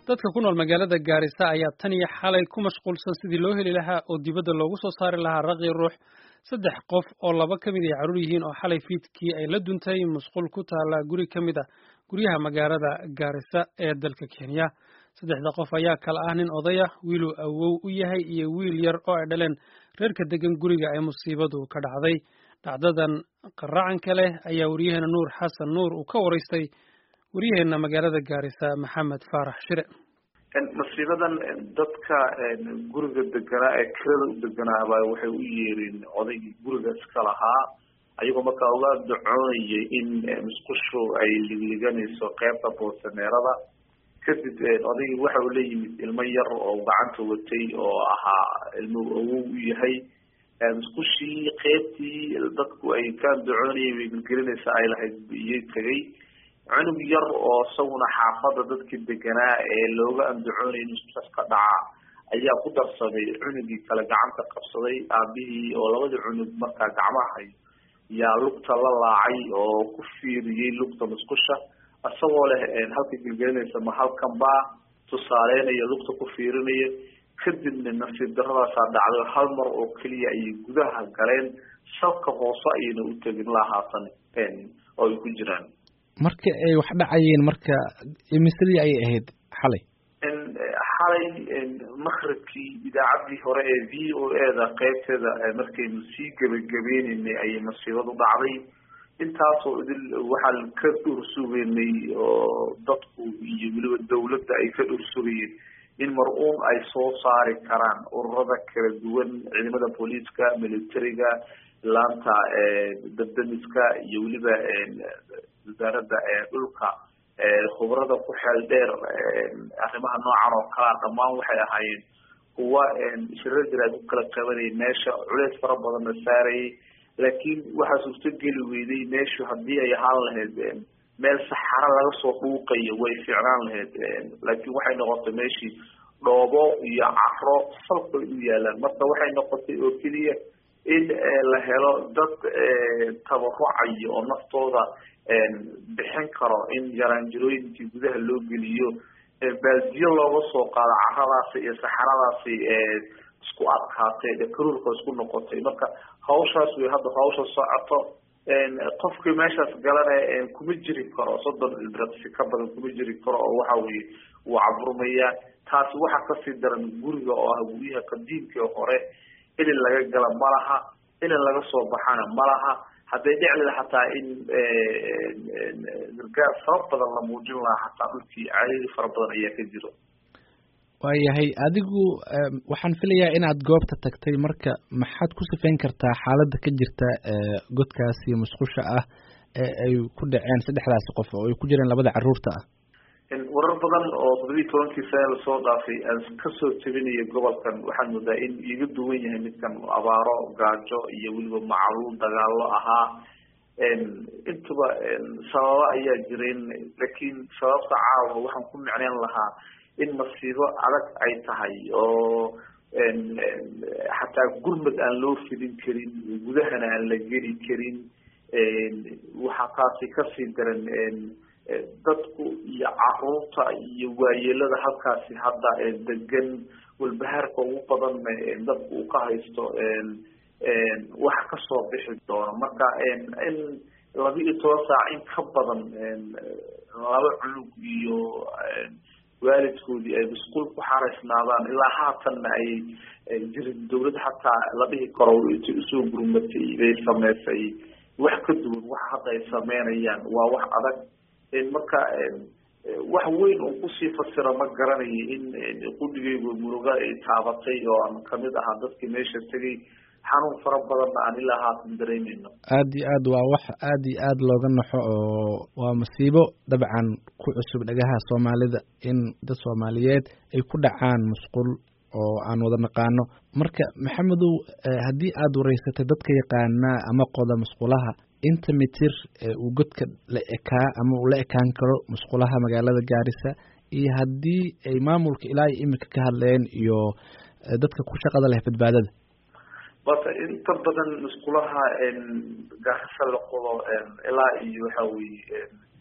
dadka ku nool magaalada Gaarisa ayaa tan iyo xalay ku mashquulsan sidii loo heli lahaa oo dibadda loogu soo saari lahaa raqi ruux 3 qof oo 2 kamid ah caruur yihiin oo xalay fiidkii ay la duntay musqul ku taala guri kamid ah guryaha magaalada Gaarisa ee dalka Kenya. 3 qof ayaa kala ah nin odaya, wiil awow u yahay iyo wiil yar oo ay dhaleen reerka degan guriga ay musiibadu ka dhacday. dhacdadan qaracan kale ayaa wariyaheena Nuur Xasan Nuur uu ka wareystay wariyaheena magaalada Gaarisa Maxamed Faarax Shire. masiibadan dadka guriga deganaa ee kirada u deganaa waxay u yeereen odaygii guriga iska lahaa ayagoo markaa uga ducoonayay in musqushu ay ligliganayso qaybta boosaneerada. kadib odaygii waxa uu la yimid ilmo yar oo gacanta watay oo ahaa ilmo awow u yahay. musqushii qaybtii dadku ay ka ducoonayeen ligliganaysa ay lahayd iyay tagay. cunug yar oo isaguna xaafada dadkii deganaa ee looga andacoonayay musqushaas ka dhaca ayaa ku darsaday cunugii kale gacanta qabsaday aabihii oo labadii cunug markaa gacmaha hayo yaa lugta la laacay oo ku fiiriyey lugta musqusha isagoo leh halka gilgelinaysa ma halkan baa tusaaleynayo lugta ku fiirinayo. kadibna nasiib daradaasaa dhacday hal mar oo keliya ayay gudaha galeen salka hoose ayayna u tegin lahaatan oo ay ku jiraan. marka ay wax dhacayeen marka imisadii ay ahayd xalay maqribkii idaacadii hore ee VOA-da qaybteeda markaynu sii gabagabeynay ayay masiibadu dhacday. intaasoo idil waxaan ka dhursugeynay oo dadku iyo weliba dawladda ay ka dhursugayeen in mar-uun ay soo saari karaan ururada kala duwan, ciidamada booliiska, militariga, laanta dabdamiska iyo weliba wasaaradda dhulka khubarada ku xeel dheer arrimaha noocan oo kala dhammaan waxay ahaayeen kuwa shirar jiraad u kala qabanayay meesha culeys fara badanna saarayay. laakiin waxaa suurtogeli weyday meeshu haddii ay ahaan lahayd meel saxaro laga soo dhuuqayo way fiicnaan lahayd. laakiin waxay noqotay meeshii dhoobo iyo caro salkay u yaalaan. marka waxay noqotay oo keliya in la helo dad tabarucayo oo naftooda bixin karo in yaraanjirooyinkii gudaha loo geliyo baaldiyo looga soo qaado caradaasi iyo saxaradaasi isku adkaatay karuurka isku noqotay. marka hawshaas way hadda hawsha socoto. qofkii meeshaas galana kuma jiri karo 30 ilbiriqsi ka badan kuma jiri karo oo waxa weye wuu caburmaya. taasi waxa kasii daran guriga oo ah guryaha qadiimkii hore in laga gala malaha, in laga soo baxana malaha. hadday dhicli xataa in gargaar fara badan la muujin lahaa xataa dhulkii caadi fara badan ayaa ka jiro. waayahay adigu waxaan filayaa inaad goobta tagtay, marka maxaad ku sifayn kartaa xaaladda ka jirta godkaasi musqusha ah ee ay ku dhaceen 3daas qof oo ay ku jireen 2 caruurta ah? warar badan oo 17 sano lasoo dhaafay aan kasoo tabinaya gobolkan waxaan moodaa in iga duwan yahay midkan abaaro, gaajo iyo weliba macaluul dagaalo ahaa. intuba sababo ayaa jireen, laakiin sababta caawa waxaan ku micneen lahaa in masiibo adag ay tahay oo xataa gurmad aan loo fidin karin, gudahana aan la geli karin. waxaa taasi kasii daran dadku iyo caruurta iyo waayeelada halkaasi hadda degan walbahaarka ugu badan dadku uu ka haysto waxa kasoo bixi doono. marka in 12 saac in ka badan 2 cunug iyo waalidkoodii ay musqul ku xaraysnaadaan ilaa haatanna ay jirin dawladda xataa la dhihi karo usoo gurmatay bay sameysay wax ka duwan waxa hadda ay sameynayaan waa wax adag. marka wax weyn oo kusii fasira ma garanayo in qudhigaygu muruga ay taabatay oo aan kamid ahaa dadkii meesha tegay. xanuun fara badanna aan ilaa haatan dareemayno. aad iyo aad waa wax aad iyo aad looga naxo oo waa masiibo dabcan ku cusub dhagaha Soomaalida in dad Soomaaliyeed ay ku dhacaan musqul oo aan wada naqaano. marka Maxamedow, haddii aad wareysatay dadka yaqaana ama qoda musqulaha inta mitir uu godka la ekaa ama uu la ekaan karo musqulaha magaalada Gaarisa, iyo haddii ay maamulka ilaa imika ka hadleen iyo dadka ku shaqada leh badbaadada? bata inta badan musqulaha Gaarisa la qodo ilaa iyo waxa weeye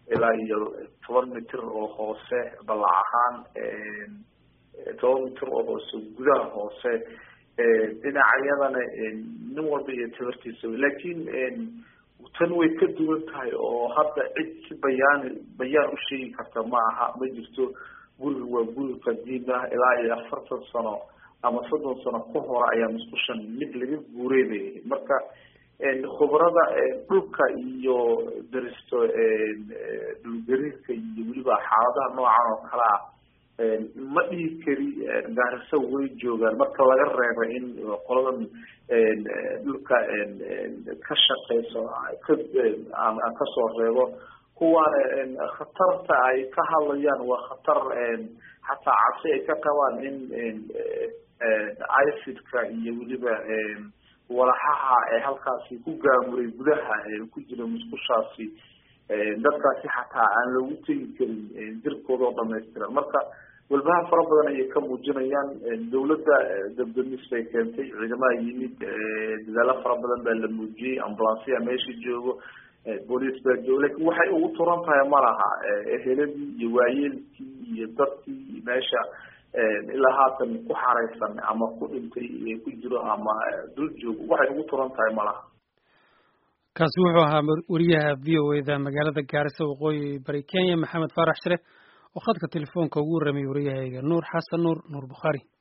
ilaa iyo 10 mitir oo hoose balac ahaan 10 mitir oo hoose gudaha hoose dhinacyadana nin walba iyo tabartiisa laakiin tan way ka duwan tahay oo hadda cid si bayaan u sheegi karta ma aha ma jirto guriga waa guri qadiim ah ilaa iyo 40 sano ama 30 sano ka hor ayaa musqushan mid laga guureeyay marka khubarada dhulka iyo daristo dhulgariirka iyo weliba xaaladaha noocan oo kale ah ma dhihi kari gaarisa way joogaan marka laga reebo in qoladan dhulka ka shaqeyso aan kasoo reebo kuwaan khatarta ay ka hadlayaan waa khatar xataa cabsi ay ka qabaan in acidka iyo weliba walaxaha ee halkaasi ku gaamuray gudaha ku jira musqushaasi dadkaasi xataa aan loogu tegi karin jirkooda oo dhamaystiran marka walbaha fara badan ayay ka muujinayaan dawladda dabdamis bay keentay ciidamaha yimid dadaalo fara badan baa la muujiyey ambulansya meesha joogo booliis baa joogo lakin waxay ugu turan tahay malaha eheladii iyo waayeelkii iyo dadkii meesha ilaa haatan ku xareysan ama ku dhintay ku jiro ama dul joogo waxay ugu turan tahay malaha kaasi wuxuu ahaa wariyaha v o a da magaalada gaarisa waqooyi bari Kenya Maxamed Faarax Shire oo khadka telefoonka ugu warramay wariyahayga Nuur Xasan Nuur Bukhaari